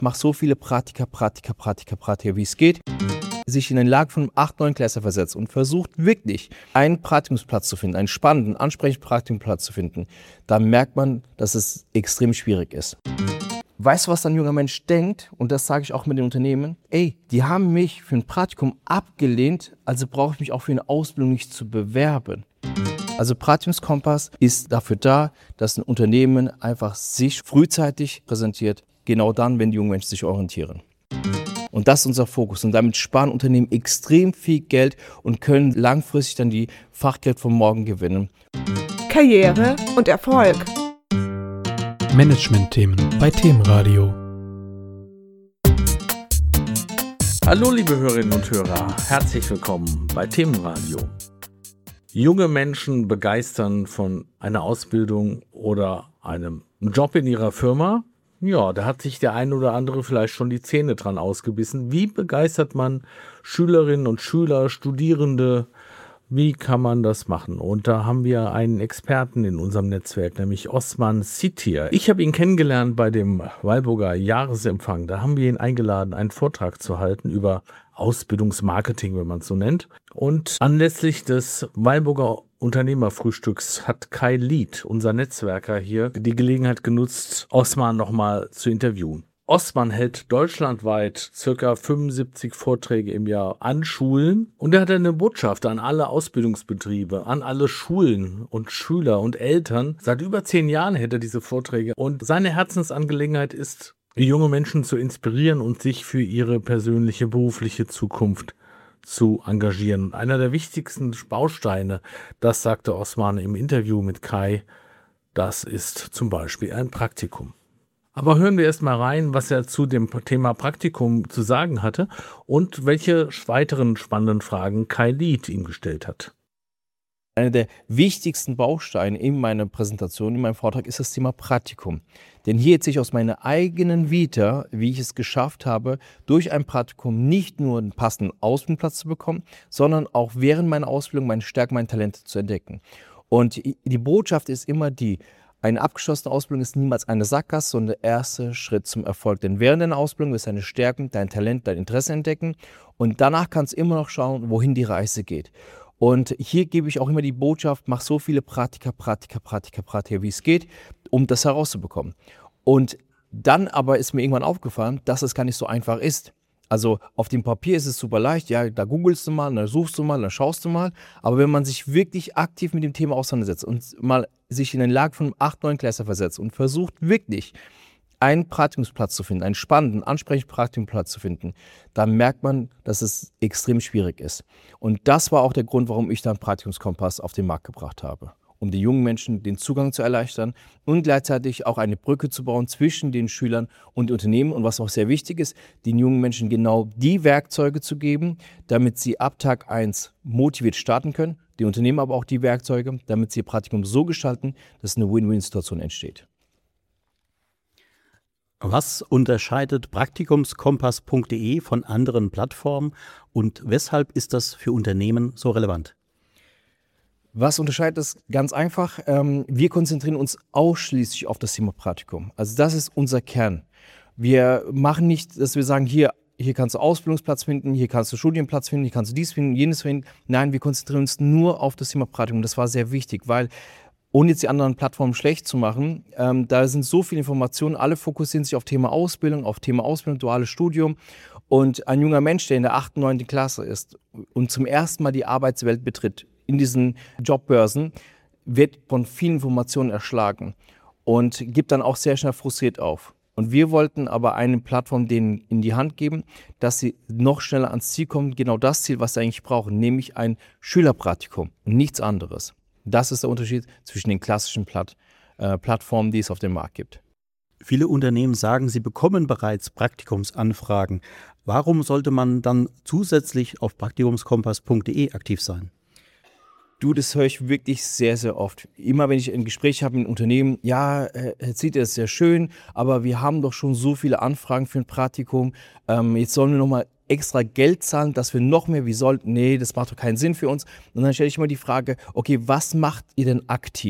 mach so viele Praktika, wie es geht, sich in den Lage von 8, 9 Klässler versetzt und versucht wirklich einen Praktikumsplatz zu finden, einen spannenden, ansprechenden Praktikumsplatz zu finden, dann merkt man, dass es extrem schwierig ist. Weißt du, was ein junger Mensch denkt? Und das sage ich auch mit den Unternehmen. Die haben mich für ein Praktikum abgelehnt, also brauche ich mich auch für eine Ausbildung nicht zu bewerben. Also Praktikumskompass ist dafür da, dass ein Unternehmen einfach sich frühzeitig präsentiert, genau dann, wenn die jungen Menschen sich orientieren. Und das ist unser Fokus. Und damit sparen Unternehmen extrem viel Geld und können langfristig dann die Fachkräfte von morgen gewinnen. Karriere und Erfolg. Management-Themen bei Themenradio. Hallo liebe Hörerinnen und Hörer, herzlich willkommen bei Themenradio. Junge Menschen begeistern von einer Ausbildung oder einem Job in ihrer Firma. Ja, da hat sich der ein oder andere vielleicht schon die Zähne dran ausgebissen. Wie begeistert man Schülerinnen und Schüler, Studierende? Wie kann man das machen? Und da haben wir einen Experten in unserem Netzwerk, nämlich Osman Sitir. Ich habe ihn kennengelernt bei dem Weilburger Jahresempfang. Da haben wir ihn eingeladen, einen Vortrag zu halten über Ausbildungsmarketing, wenn man es so nennt. Und anlässlich des Weilburger Unternehmerfrühstücks hat Kai Lied, unser Netzwerker hier, die Gelegenheit genutzt, Osman nochmal zu interviewen. Osman hält deutschlandweit ca. 75 Vorträge im Jahr an Schulen und er hat eine Botschaft an alle Ausbildungsbetriebe, an alle Schulen und Schüler und Eltern. Seit über 10 Jahren hält er diese Vorträge und seine Herzensangelegenheit ist, junge Menschen zu inspirieren und sich für ihre persönliche berufliche Zukunft zu engagieren. Und einer der wichtigsten Bausteine, das sagte Osman im Interview mit Kai, das ist zum Beispiel ein Praktikum. Aber hören wir erst mal rein, was er zu dem Thema Praktikum zu sagen hatte und welche weiteren spannenden Fragen Kai Lied ihm gestellt hat. Einer der wichtigsten Bausteine in meiner Präsentation, in meinem Vortrag, ist das Thema Praktikum. Denn hier erzähle ich aus meiner eigenen Vita, wie ich es geschafft habe, durch ein Praktikum nicht nur einen passenden Ausbildungsplatz zu bekommen, sondern auch während meiner Ausbildung meine Stärken, meine Talente zu entdecken. Und die Botschaft ist immer die: Eine abgeschlossene Ausbildung ist niemals eine Sackgasse, sondern der erste Schritt zum Erfolg. Denn während deiner Ausbildung wirst du deine Stärken, dein Talent, dein Interesse entdecken und danach kannst du immer noch schauen, wohin die Reise geht. Und hier gebe ich auch immer die Botschaft, mach so viele Praktika, wie es geht, um das herauszubekommen. Und dann aber ist mir irgendwann aufgefallen, dass es gar nicht so einfach ist. Also auf dem Papier ist es super leicht, ja, da googelst du mal, da suchst du mal, da schaust du mal. Aber wenn man sich wirklich aktiv mit dem Thema auseinandersetzt und mal sich in den Lage von 8, 9 Klässler versetzt und versucht wirklich einen Praktikumsplatz zu finden, einen spannenden, ansprechenden Praktikumsplatz zu finden, dann merkt man, dass es extrem schwierig ist. Und das war auch der Grund, warum ich dann Praktikumskompass auf den Markt gebracht habe. Um den jungen Menschen den Zugang zu erleichtern und gleichzeitig auch eine Brücke zu bauen zwischen den Schülern und den Unternehmen. Und was auch sehr wichtig ist, den jungen Menschen genau die Werkzeuge zu geben, damit sie ab Tag 1 motiviert starten können, die Unternehmen aber auch die Werkzeuge, damit sie ihr Praktikum so gestalten, dass eine Win-Win-Situation entsteht. Was unterscheidet praktikumskompass.de von anderen Plattformen und weshalb ist das für Unternehmen so relevant? Was unterscheidet das? Ganz einfach, wir konzentrieren uns ausschließlich auf das Thema Praktikum. Also das ist unser Kern. Wir machen nicht, dass wir sagen, hier kannst du Ausbildungsplatz finden, hier kannst du Studienplatz finden, hier kannst du dies finden, jenes finden. Nein, wir konzentrieren uns nur auf das Thema Praktikum. Das war sehr wichtig, weil, ohne jetzt die anderen Plattformen schlecht zu machen, da sind so viele Informationen, alle fokussieren sich auf Thema Ausbildung, duales Studium. Und ein junger Mensch, der in der 8., 9. Klasse ist und zum ersten Mal die Arbeitswelt betritt, in diesen Jobbörsen, wird von vielen Informationen erschlagen und gibt dann auch sehr schnell frustriert auf. Und wir wollten aber eine Plattform denen in die Hand geben, dass sie noch schneller ans Ziel kommen, genau das Ziel, was sie eigentlich brauchen, nämlich ein Schülerpraktikum und nichts anderes. Das ist der Unterschied zwischen den klassischen Plattformen, die es auf dem Markt gibt. Viele Unternehmen sagen, sie bekommen bereits Praktikumsanfragen. Warum sollte man dann zusätzlich auf praktikumskompass.de aktiv sein? Du, das höre ich wirklich sehr, sehr oft. Immer wenn ich ein Gespräch habe mit einem Unternehmen, ja, Herr Zitter, das ist sehr schön, aber wir haben doch schon so viele Anfragen für ein Praktikum. Jetzt sollen wir nochmal extra Geld zahlen, dass wir noch mehr, nee, das macht doch keinen Sinn für uns. Und dann stelle ich immer die Frage, okay, was macht ihr denn aktiv?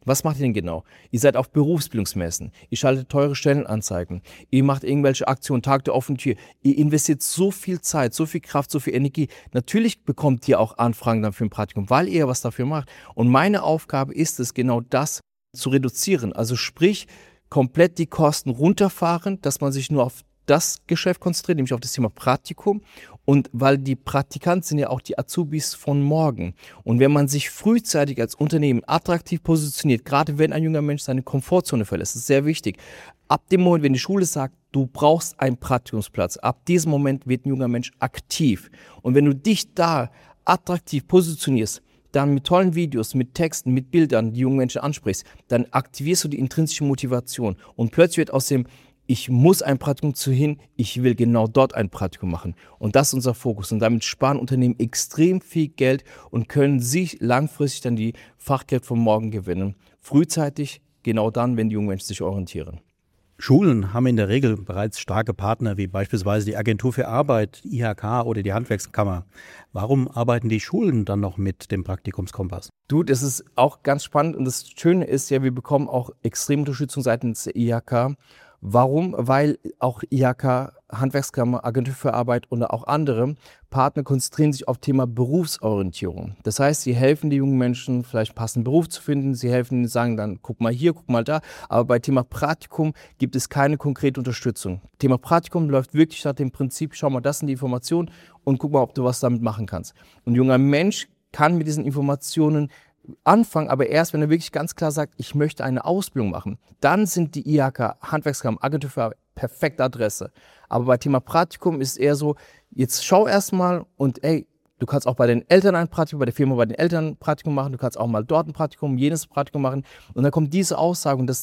Was macht ihr denn genau? Ihr seid auf Berufsbildungsmessen, ihr schaltet teure Stellenanzeigen, ihr macht irgendwelche Aktionen, Tag der offenen Tür, ihr investiert so viel Zeit, so viel Kraft, so viel Energie. Natürlich bekommt ihr auch Anfragen dann für ein Praktikum, weil ihr was dafür macht. Und meine Aufgabe ist es, genau das zu reduzieren. Also sprich, komplett die Kosten runterfahren, dass man sich nur auf das Geschäft konzentriert, nämlich auf das Thema Praktikum. Und weil die Praktikanten sind ja auch die Azubis von morgen. Und wenn man sich frühzeitig als Unternehmen attraktiv positioniert, gerade wenn ein junger Mensch seine Komfortzone verlässt, ist sehr wichtig. Ab dem Moment, wenn die Schule sagt, du brauchst einen Praktikumsplatz, ab diesem Moment wird ein junger Mensch aktiv. Und wenn du dich da attraktiv positionierst, dann mit tollen Videos, mit Texten, mit Bildern die jungen Menschen ansprichst, dann aktivierst du die intrinsische Motivation. Und plötzlich wird aus dem ich muss ein Praktikum zu hin, ich will genau dort ein Praktikum machen. Und das ist unser Fokus. Und damit sparen Unternehmen extrem viel Geld und können sich langfristig dann die Fachkräfte von morgen gewinnen. Frühzeitig, genau dann, wenn die jungen Menschen sich orientieren. Schulen haben in der Regel bereits starke Partner, wie beispielsweise die Agentur für Arbeit, IHK oder die Handwerkskammer. Warum arbeiten die Schulen dann noch mit dem Praktikumskompass? Du, das ist auch ganz spannend. Und das Schöne ist ja, wir bekommen auch extreme Unterstützung seitens der IHK. Warum? Weil auch IHK, Handwerkskammer, Agentur für Arbeit und auch andere Partner konzentrieren sich auf Thema Berufsorientierung. Das heißt, sie helfen den jungen Menschen, vielleicht einen passenden Beruf zu finden. Sie helfen ihnen, sagen dann, guck mal hier, guck mal da. Aber bei Thema Praktikum gibt es keine konkrete Unterstützung. Thema Praktikum läuft wirklich nach dem Prinzip, schau mal, das sind die Informationen und guck mal, ob du was damit machen kannst. Und ein junger Mensch kann mit diesen Informationen anfangen, aber erst, wenn er wirklich ganz klar sagt, ich möchte eine Ausbildung machen, dann sind die IHK, Handwerkskammer, Agentur für Arbeit, perfekte Adresse. Aber bei Thema Praktikum ist es eher so, jetzt schau erstmal und ey, du kannst auch bei den Eltern ein Praktikum, bei der Firma bei den Eltern ein Praktikum machen, du kannst auch mal dort ein Praktikum, jenes Praktikum machen und dann kommt diese Aussage und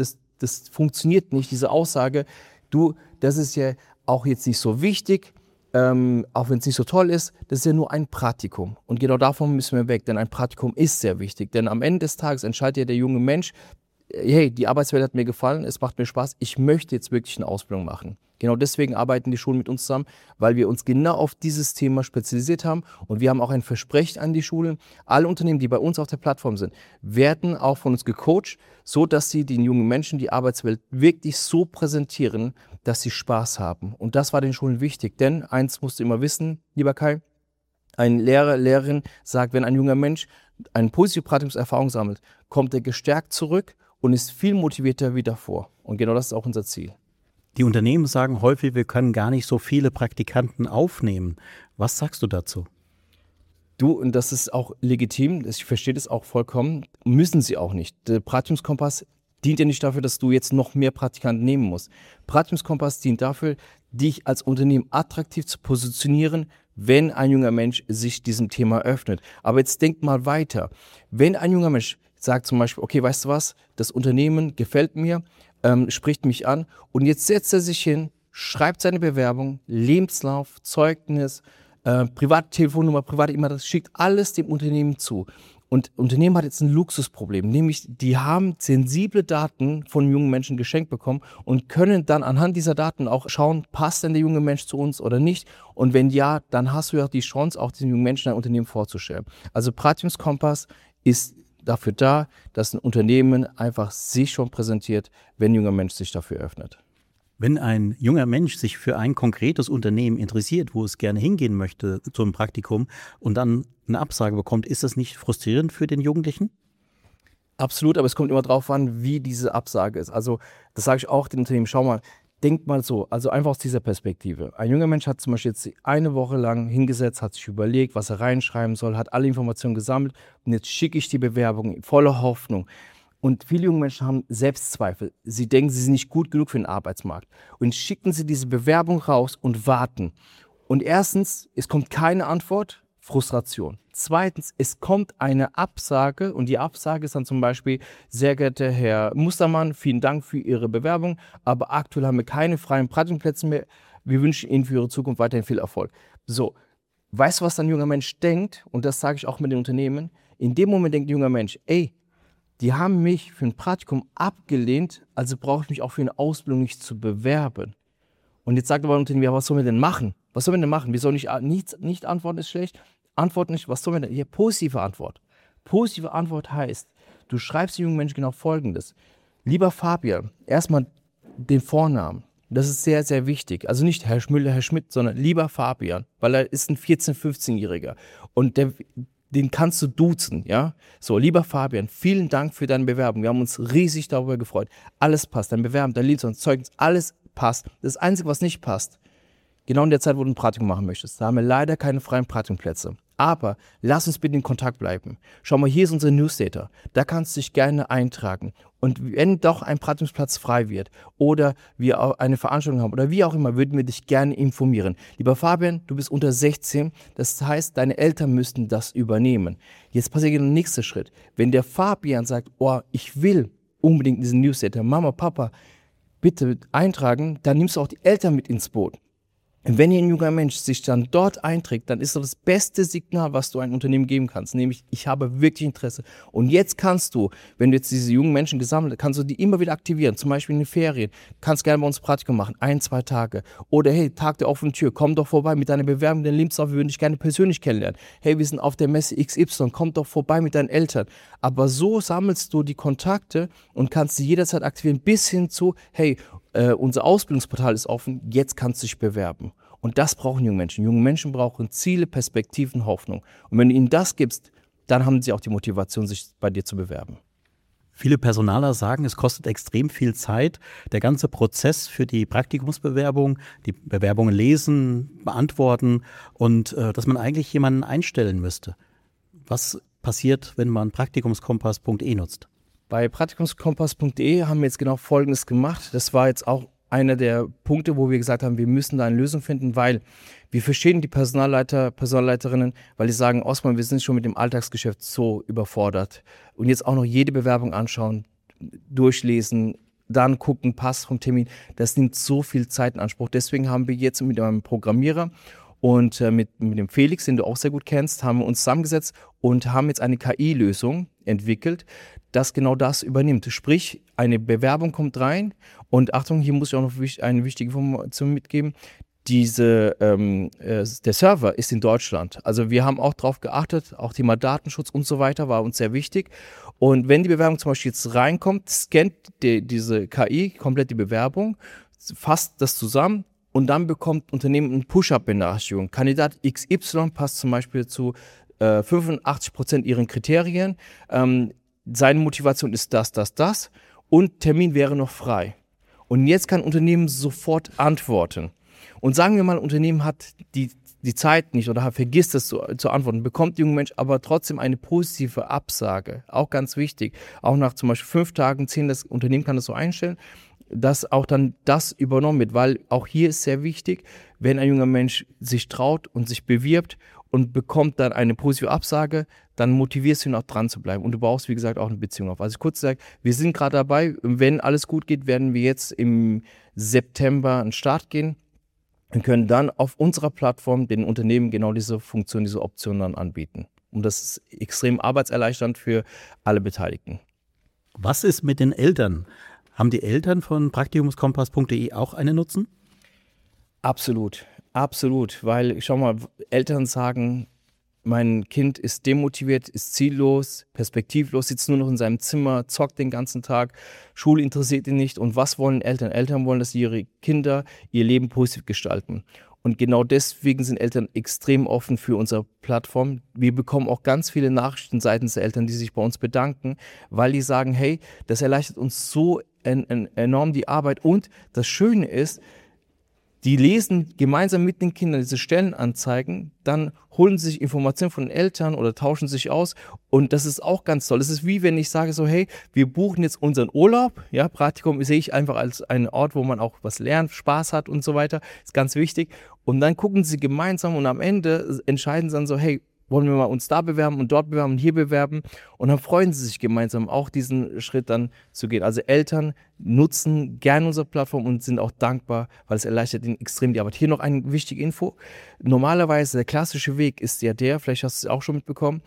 das funktioniert nicht, diese Aussage, du, das ist ja auch jetzt nicht so wichtig, auch wenn es nicht so toll ist, das ist ja nur ein Praktikum. Und genau davon müssen wir weg, denn ein Praktikum ist sehr wichtig. Denn am Ende des Tages entscheidet ja der junge Mensch, hey, die Arbeitswelt hat mir gefallen, es macht mir Spaß, ich möchte jetzt wirklich eine Ausbildung machen. Genau deswegen arbeiten die Schulen mit uns zusammen, weil wir uns genau auf dieses Thema spezialisiert haben und wir haben auch ein Versprechen an die Schulen. Alle Unternehmen, die bei uns auf der Plattform sind, werden auch von uns gecoacht, so dass sie den jungen Menschen die Arbeitswelt wirklich so präsentieren, dass sie Spaß haben. Und das war den Schulen wichtig, denn eins musst du immer wissen, lieber Kai, ein Lehrer, Lehrerin sagt, wenn ein junger Mensch eine positive Praktikumserfahrung sammelt, kommt er gestärkt zurück und ist viel motivierter wie davor. Und genau das ist auch unser Ziel. Die Unternehmen sagen häufig, wir können gar nicht so viele Praktikanten aufnehmen. Was sagst du dazu? Du, und das ist auch legitim, ich verstehe das auch vollkommen, müssen sie auch nicht. Der Praktikumskompass dient ja nicht dafür, dass du jetzt noch mehr Praktikanten nehmen musst. Praktikumskompass dient dafür, dich als Unternehmen attraktiv zu positionieren, wenn ein junger Mensch sich diesem Thema öffnet. Aber jetzt denk mal weiter. Wenn ein junger Mensch sagt zum Beispiel, okay, weißt du was, das Unternehmen gefällt mir, spricht mich an und jetzt setzt er sich hin, schreibt seine Bewerbung, Lebenslauf, Zeugnis, private Telefonnummer, private E-Mail, das schickt alles dem Unternehmen zu. Und Unternehmen hat jetzt ein Luxusproblem, nämlich die haben sensible Daten von jungen Menschen geschenkt bekommen und können dann anhand dieser Daten auch schauen, passt denn der junge Mensch zu uns oder nicht? Und wenn ja, dann hast du ja die Chance, auch diesen jungen Menschen ein Unternehmen vorzustellen. Also Praktikumskompass ist dafür da, dass ein Unternehmen einfach sich schon präsentiert, wenn ein junger Mensch sich dafür öffnet. Wenn ein junger Mensch sich für ein konkretes Unternehmen interessiert, wo es gerne hingehen möchte zum Praktikum und dann eine Absage bekommt, ist das nicht frustrierend für den Jugendlichen? Absolut, aber es kommt immer drauf an, wie diese Absage ist. Also das sage ich auch den Unternehmen, schau mal, denk mal so, also einfach aus dieser Perspektive. Ein junger Mensch hat zum Beispiel jetzt eine Woche lang hingesetzt, hat sich überlegt, was er reinschreiben soll, hat alle Informationen gesammelt und jetzt schicke ich die Bewerbung voller Hoffnung. Und viele junge Menschen haben Selbstzweifel. Sie denken, sie sind nicht gut genug für den Arbeitsmarkt. Und schicken sie diese Bewerbung raus und warten. Und erstens, es kommt keine Antwort, Frustration. Zweitens, es kommt eine Absage und die Absage ist dann zum Beispiel, sehr geehrter Herr Mustermann, vielen Dank für Ihre Bewerbung, aber aktuell haben wir keine freien Praktikumsplätze mehr. Wir wünschen Ihnen für Ihre Zukunft weiterhin viel Erfolg. So, weißt du, was ein junger Mensch denkt? Und das sage ich auch mit den Unternehmen. In dem Moment denkt ein junger Mensch, ey, die haben mich für ein Praktikum abgelehnt, also brauche ich mich auch für eine Ausbildung nicht zu bewerben. Und jetzt sagt aber ein Unternehmen, ja, was sollen wir denn machen? Was sollen wir denn machen? Wir sollen nicht antworten, ist schlecht. Antworten nicht, was sollen wir denn? Hier, positive Antwort. Positive Antwort heißt, Du schreibst den jungen Menschen genau Folgendes. Lieber Fabian, erstmal den Vornamen. Das ist sehr, sehr wichtig. Also nicht Herr Müller, Herr Schmidt, sondern lieber Fabian, weil er ist ein 14-, 15-Jähriger. Und den kannst du duzen, ja? So, lieber Fabian, vielen Dank für deine Bewerbung. Wir haben uns riesig darüber gefreut. Alles passt, dein Bewerbung, dein Lebenslauf, Zeugnis, alles passt. Das Einzige, was nicht passt, genau in der Zeit, wo du ein Praktikum machen möchtest, da haben wir leider keine freien Praktikumplätze. Aber lass uns bitte in Kontakt bleiben. Schau mal, hier ist unser Newsletter. Da kannst du dich gerne eintragen. Und wenn doch ein Praktikumsplatz frei wird oder wir auch eine Veranstaltung haben oder wie auch immer, würden wir dich gerne informieren. Lieber Fabian, du bist unter 16, das heißt, deine Eltern müssten das übernehmen. Jetzt passiert der nächste Schritt. Wenn der Fabian sagt, oh, ich will unbedingt diesen Newsletter, Mama, Papa, bitte eintragen, dann nimmst du auch die Eltern mit ins Boot. Und wenn ein junger Mensch sich dann dort einträgt, dann ist das beste Signal, was du einem Unternehmen geben kannst, nämlich ich habe wirklich Interesse. Und jetzt kannst du, wenn du jetzt diese jungen Menschen gesammelt hast, kannst du die immer wieder aktivieren, zum Beispiel in den Ferien, kannst gerne bei uns Praktikum machen, 1, 2 Tage. Oder hey, Tag der offenen Tür, komm doch vorbei mit deiner Bewerbung, deinem Lebenslauf, wir würden dich gerne persönlich kennenlernen. Hey, wir sind auf der Messe XY, komm doch vorbei mit deinen Eltern. Aber so sammelst du die Kontakte und kannst sie jederzeit aktivieren, bis hin zu, hey, unser Ausbildungsportal ist offen, jetzt kannst du dich bewerben. Und das brauchen junge Menschen. Junge Menschen brauchen Ziele, Perspektiven, Hoffnung. Und wenn du ihnen das gibst, dann haben sie auch die Motivation, sich bei dir zu bewerben. Viele Personaler sagen, es kostet extrem viel Zeit. Der ganze Prozess für die Praktikumsbewerbung, die Bewerbungen lesen, beantworten und dass man eigentlich jemanden einstellen müsste. Was passiert, wenn man praktikumskompass.de nutzt? Bei praktikumskompass.de haben wir jetzt genau Folgendes gemacht. Das war jetzt auch einer der Punkte, wo wir gesagt haben, wir müssen da eine Lösung finden, weil wir verstehen die Personalleiter, Personalleiterinnen, weil die sagen, Osman, wir sind schon mit dem Alltagsgeschäft so überfordert. Und jetzt auch noch jede Bewerbung anschauen, durchlesen, dann gucken, passt vom Termin. Das nimmt so viel Zeit in Anspruch. Deswegen haben wir jetzt mit einem Programmierer und mit dem Felix, den du auch sehr gut kennst, haben wir uns zusammengesetzt und haben jetzt eine KI-Lösung entwickelt, das genau das übernimmt. Sprich, eine Bewerbung kommt rein und Achtung, hier muss ich auch noch eine wichtige Information mitgeben. Der Server ist in Deutschland. Also wir haben auch darauf geachtet, auch Thema Datenschutz und so weiter war uns sehr wichtig. Und wenn die Bewerbung zum Beispiel jetzt reinkommt, scannt diese KI komplett die Bewerbung, fasst das zusammen und dann bekommt Unternehmen eine Push-Up-Benachrichtigung. Kandidat XY passt zum Beispiel zu 85% ihren Kriterien. Seine Motivation ist das und Termin wäre noch frei. Und jetzt kann ein Unternehmen sofort antworten. Und sagen wir mal, ein Unternehmen hat die Zeit nicht oder vergisst es zu antworten, bekommt der junge Mensch aber trotzdem eine positive Absage. Auch ganz wichtig. Auch nach zum Beispiel 5 Tagen, 10, das Unternehmen kann das so einstellen, dass auch dann das übernommen wird. Weil auch hier ist sehr wichtig, wenn ein junger Mensch sich traut und sich bewirbt und bekommt dann eine positive Absage, dann motivierst du ihn auch dran zu bleiben. Und du brauchst, wie gesagt, auch eine Beziehung auf. Also kurz gesagt, wir sind gerade dabei. Wenn alles gut geht, werden wir jetzt im September an den Start gehen und können dann auf unserer Plattform den Unternehmen genau diese Funktion, diese Option dann anbieten. Und das ist extrem arbeitserleichternd für alle Beteiligten. Was ist mit den Eltern? Haben die Eltern von praktikumskompass.de auch einen Nutzen? Absolut, weil schau mal, Eltern sagen, mein Kind ist demotiviert, ist ziellos, perspektivlos, sitzt nur noch in seinem Zimmer, zockt den ganzen Tag, Schule interessiert ihn nicht. Und was wollen Eltern? Eltern wollen, dass ihre Kinder ihr Leben positiv gestalten. Und genau deswegen sind Eltern extrem offen für unsere Plattform. Wir bekommen auch ganz viele Nachrichten seitens der Eltern, die sich bei uns bedanken, weil die sagen, hey, das erleichtert uns so enorm die Arbeit. Und das Schöne ist, die lesen gemeinsam mit den Kindern diese Stellenanzeigen, dann holen sie sich Informationen von den Eltern oder tauschen sich aus und das ist auch ganz toll. Es ist wie wenn ich sage so, hey, wir buchen jetzt unseren Urlaub, ja, Praktikum sehe ich einfach als einen Ort, wo man auch was lernt, Spaß hat und so weiter, ist ganz wichtig und dann gucken sie gemeinsam und am Ende entscheiden sie dann so, hey, wollen wir mal uns da bewerben und dort bewerben und hier bewerben und dann freuen sie sich gemeinsam auch diesen Schritt dann zu gehen. Also Eltern nutzen gerne unsere Plattform und sind auch dankbar, weil es erleichtert ihnen extrem die Arbeit. Hier noch eine wichtige Info. Normalerweise der klassische Weg ist ja der, vielleicht hast du es auch schon mitbekommen,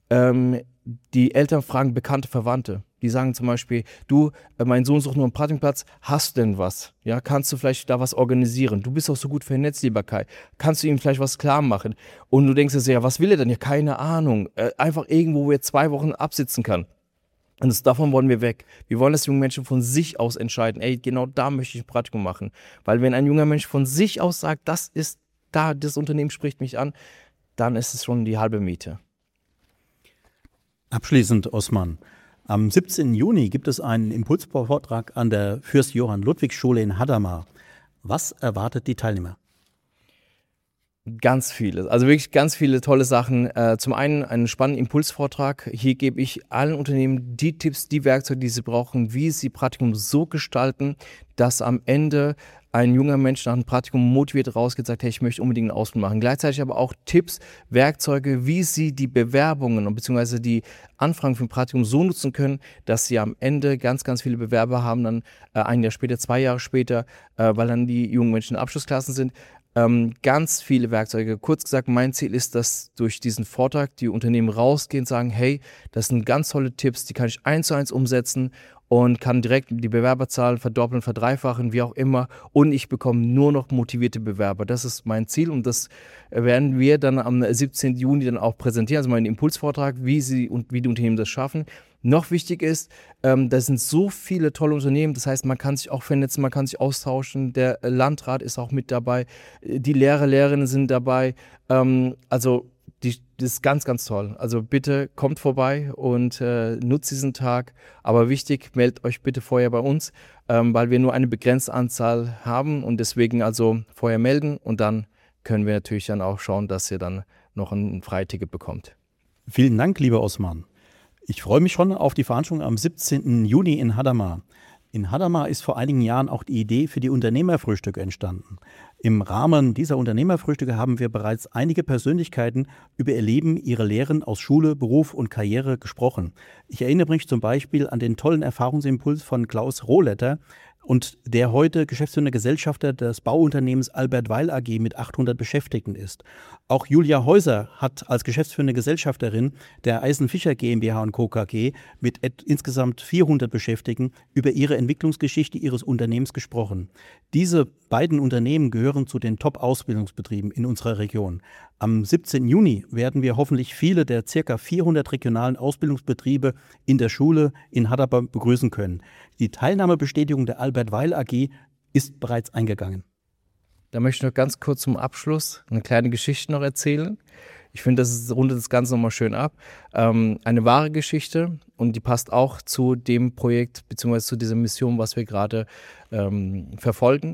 die Eltern fragen bekannte Verwandte. Die sagen zum Beispiel, du, mein Sohn sucht nur einen Praktikumsplatz, hast du denn was? Ja, kannst du vielleicht da was organisieren? Du bist auch so gut vernetzt, lieber Kai. Kannst du ihm vielleicht was klar machen? Und du denkst dir so, ja, was will er denn? Ja, keine Ahnung. Einfach irgendwo, wo er 2 Wochen absitzen kann. Und davon wollen wir weg. Wir wollen, dass junge Menschen von sich aus entscheiden, ey, genau da möchte ich ein Praktikum machen. Weil wenn ein junger Mensch von sich aus sagt, das ist da, das Unternehmen spricht mich an, dann ist es schon die halbe Miete. Abschließend, Osman. Am 17. Juni gibt es einen Impulsvortrag an der Fürst-Johann-Ludwig-Schule in Hadamar. Was erwartet die Teilnehmer? Ganz viele, also wirklich ganz viele tolle Sachen. Zum einen einen spannenden Impulsvortrag. Hier gebe ich allen Unternehmen die Tipps, die Werkzeuge, die sie brauchen, wie sie Praktikum so gestalten, dass am Ende ein junger Mensch nach einem Praktikum motiviert rausgeht und sagt, hey, ich möchte unbedingt eine Ausbildung machen. Gleichzeitig aber auch Tipps, Werkzeuge, wie sie die Bewerbungen und beziehungsweise die Anfragen für ein Praktikum so nutzen können, dass sie am Ende ganz, ganz viele Bewerber haben, dann ein Jahr später, 2 Jahre später, weil dann die jungen Menschen in Abschlussklassen sind. Ganz viele Werkzeuge. Kurz gesagt, mein Ziel ist, dass durch diesen Vortrag die Unternehmen rausgehen und sagen, hey, das sind ganz tolle Tipps, die kann ich 1:1 umsetzen und kann direkt die Bewerberzahlen verdoppeln, verdreifachen, wie auch immer. Und ich bekomme nur noch motivierte Bewerber. Das ist mein Ziel und das werden wir dann am 17. Juni dann auch präsentieren, also meinen Impulsvortrag, wie die Unternehmen das schaffen. Noch wichtig ist, da sind so viele tolle Unternehmen, das heißt, man kann sich auch vernetzen, man kann sich austauschen, der Landrat ist auch mit dabei, die Lehrerinnen sind dabei, das ist ganz, ganz toll. Also bitte kommt vorbei und nutzt diesen Tag, aber wichtig, meldet euch bitte vorher bei uns, weil wir nur eine begrenzte Anzahl haben und deswegen also vorher melden und dann können wir natürlich dann auch schauen, dass ihr dann noch ein Freiticket bekommt. Vielen Dank, lieber Osman. Ich freue mich schon auf die Veranstaltung am 17. Juni in Hadamar. In Hadamar ist vor einigen Jahren auch die Idee für die Unternehmerfrühstücke entstanden. Im Rahmen dieser Unternehmerfrühstücke haben wir bereits einige Persönlichkeiten über ihr Leben, ihre Lehren aus Schule, Beruf und Karriere gesprochen. Ich erinnere mich zum Beispiel an den tollen Erfahrungsimpuls von Klaus Rohletter, und der heute geschäftsführende Gesellschafter des Bauunternehmens Albert Weil AG mit 800 Beschäftigten ist. Auch Julia Häuser hat als geschäftsführende Gesellschafterin der Eisenfischer GmbH & Co. KG mit insgesamt 400 Beschäftigten über ihre Entwicklungsgeschichte ihres Unternehmens gesprochen. Diese beiden Unternehmen gehören zu den Top-Ausbildungsbetrieben in unserer Region. Am 17. Juni werden wir hoffentlich viele der ca. 400 regionalen Ausbildungsbetriebe in der Schule in Hadamar begrüßen können. Die Teilnahmebestätigung der Albert Weil AG ist bereits eingegangen. Da möchte ich noch ganz kurz zum Abschluss eine kleine Geschichte noch erzählen. Ich finde, das rundet das Ganze nochmal schön ab. Eine wahre Geschichte und die passt auch zu dem Projekt bzw. zu dieser Mission, was wir gerade verfolgen.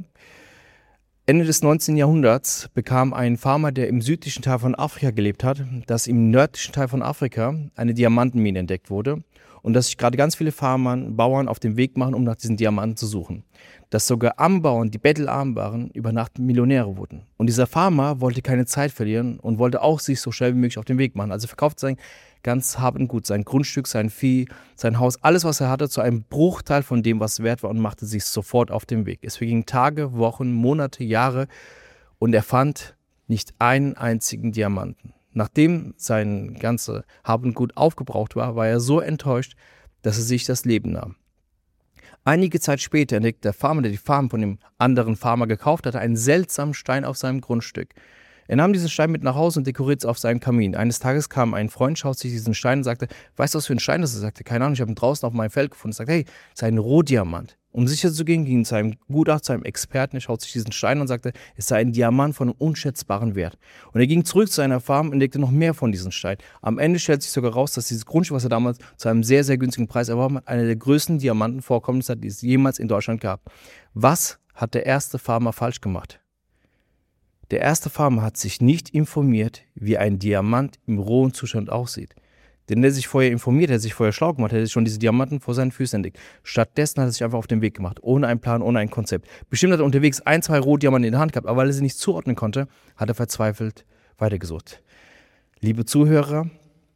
Ende des 19. Jahrhunderts bekam ein Farmer, der im südlichen Teil von Afrika gelebt hat, dass im nördlichen Teil von Afrika eine Diamantenmine entdeckt wurde und dass sich gerade ganz viele Bauern auf den Weg machen, um nach diesen Diamanten zu suchen. Dass sogar am Bauern, die bettelarm waren, über Nacht Millionäre wurden. Und dieser Farmer wollte keine Zeit verlieren und wollte auch sich so schnell wie möglich auf den Weg machen. Also verkauft sein ganz Hab und Gut, sein Grundstück, sein Vieh, sein Haus, alles, was er hatte, zu einem Bruchteil von dem, was wert war und machte sich sofort auf den Weg. Es vergingen Tage, Wochen, Monate, Jahre und er fand nicht einen einzigen Diamanten. Nachdem sein ganzes Hab und Gut aufgebraucht war, war er so enttäuscht, dass er sich das Leben nahm. Einige Zeit später entdeckte der Farmer, der die Farm von dem anderen Farmer gekauft hatte, einen seltsamen Stein auf seinem Grundstück. Er nahm diesen Stein mit nach Hause und dekorierte es auf seinem Kamin. Eines Tages kam ein Freund, schaute sich diesen Stein und sagte, weißt du, was für ein Stein das ist? Er sagte, keine Ahnung, ich habe ihn draußen auf meinem Feld gefunden. Er sagte, hey, das ist ein Rohdiamant. Um sicher zu gehen, ging zu einem Gutachter, zu einem Experten, er schaute sich diesen Stein und sagte, es sei ein Diamant von einem unschätzbaren Wert. Und er ging zurück zu seiner Farm und entdeckte noch mehr von diesem Stein. Am Ende stellt sich sogar raus, dass dieses Grundstück, was er damals zu einem sehr, sehr günstigen Preis erworben hat, einer der größten Diamantenvorkommnisse hat, die es jemals in Deutschland gab. Was hat der erste Farmer falsch gemacht? Der erste Farmer hat sich nicht informiert, wie ein Diamant im rohen Zustand aussieht. Denn der sich vorher informiert, der sich vorher schlau gemacht, hätte schon diese Diamanten vor seinen Füßen entdeckt. Stattdessen hat er sich einfach auf den Weg gemacht, ohne einen Plan, ohne ein Konzept. Bestimmt hat er unterwegs 1, 2 Rohdiamanten in der Hand gehabt, aber weil er sie nicht zuordnen konnte, hat er verzweifelt weitergesucht. Liebe Zuhörer,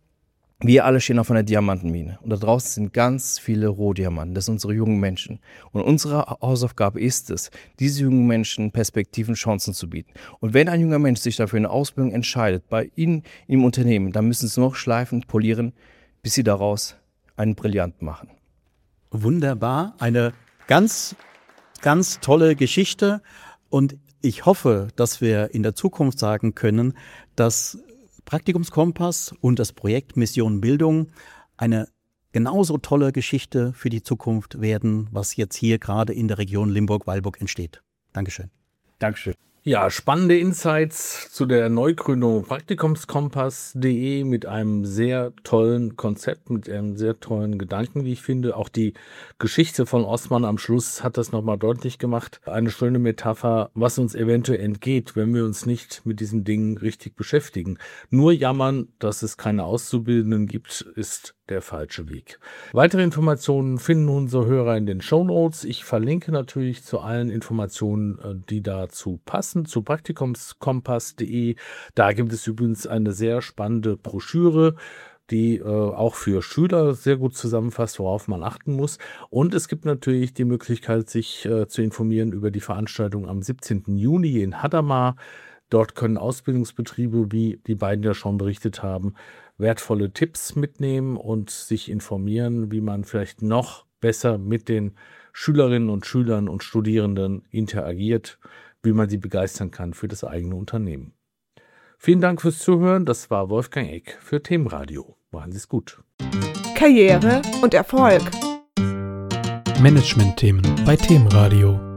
wir alle stehen auf einer Diamantenmine und da draußen sind ganz viele Rohdiamanten, das sind unsere jungen Menschen. Und unsere Hausaufgabe ist es, diese jungen Menschen Perspektiven, Chancen zu bieten. Und wenn ein junger Mensch sich dafür eine Ausbildung entscheidet, bei Ihnen im Unternehmen, dann müssen Sie noch schleifen, polieren, bis Sie daraus einen Brillant machen. Wunderbar, eine ganz, ganz tolle Geschichte und ich hoffe, dass wir in der Zukunft sagen können, dass Praktikumskompass und das Projekt Mission Bildung eine genauso tolle Geschichte für die Zukunft werden, was jetzt hier gerade in der Region Limburg-Weilburg entsteht. Dankeschön. Dankeschön. Ja, spannende Insights zu der Neugründung Praktikumskompass.de mit einem sehr tollen Konzept, mit einem sehr tollen Gedanken, wie ich finde. Auch die Geschichte von Osman am Schluss hat das nochmal deutlich gemacht. Eine schöne Metapher, was uns eventuell entgeht, wenn wir uns nicht mit diesen Dingen richtig beschäftigen. Nur jammern, dass es keine Auszubildenden gibt, ist der falsche Weg. Weitere Informationen finden unsere Hörer in den Shownotes. Ich verlinke natürlich zu allen Informationen, die dazu passen, zu praktikumskompass.de. Da gibt es übrigens eine sehr spannende Broschüre, die auch für Schüler sehr gut zusammenfasst, worauf man achten muss. Und es gibt natürlich die Möglichkeit, sich zu informieren über die Veranstaltung am 17. Juni in Hadamar. Dort können Ausbildungsbetriebe, wie die beiden ja schon berichtet haben, wertvolle Tipps mitnehmen und sich informieren, wie man vielleicht noch besser mit den Schülerinnen und Schülern und Studierenden interagiert, wie man sie begeistern kann für das eigene Unternehmen. Vielen Dank fürs Zuhören. Das war Wolfgang Eck für Themenradio. Machen Sie es gut. Karriere und Erfolg. Management-Themen bei Themenradio.